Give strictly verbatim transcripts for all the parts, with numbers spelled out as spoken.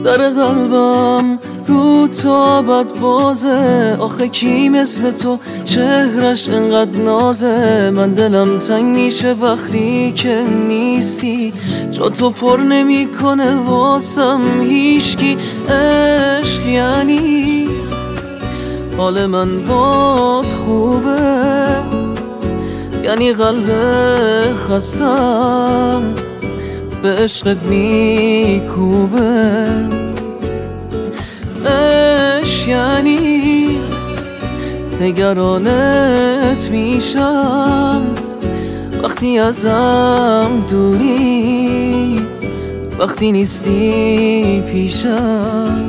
در قلبم رو تا بد بازه. آخه کی مثل تو چهرش انقدر نازه؟ من دلم تنگ میشه وقتی که نیستی، جا تو پر نمی کنه واسم هیچکی. عشق یعنی حال من باد خوبه، یعنی قلب خستم به عشقت میکوبه. عشق یعنی نگرانت میشم وقتی ازم دوری، وقتی نیستی پیشم.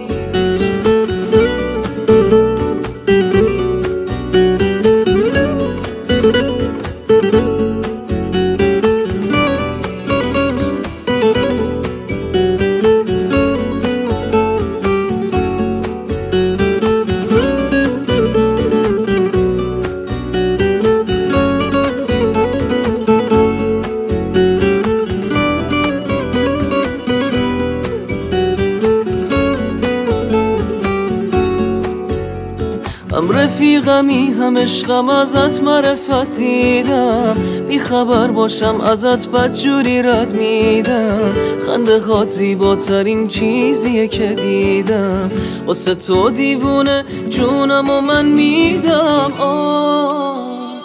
هم رفیقمی هم عشقم، ازت معرفت دیدم، بی خبر باشم ازت بدجوری رد میدم. خنده هات زیباترین چیزیه که دیدم، واسه تو دیوونه جونم و من میدم. آه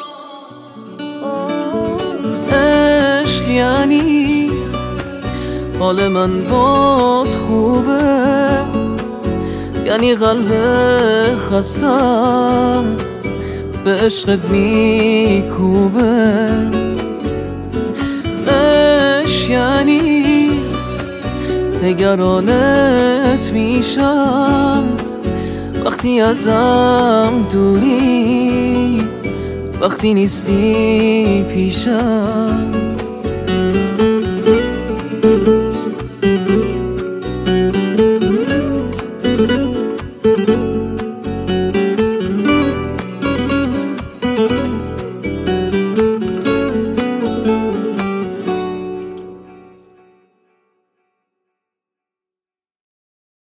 عشق یعنی حال من باد خوبه، یعنی قلب خستم به عشقت میکوبه. عشق یعنی نگرانت میشم وقتی ازم دوری، وقتی نیستی پیشم.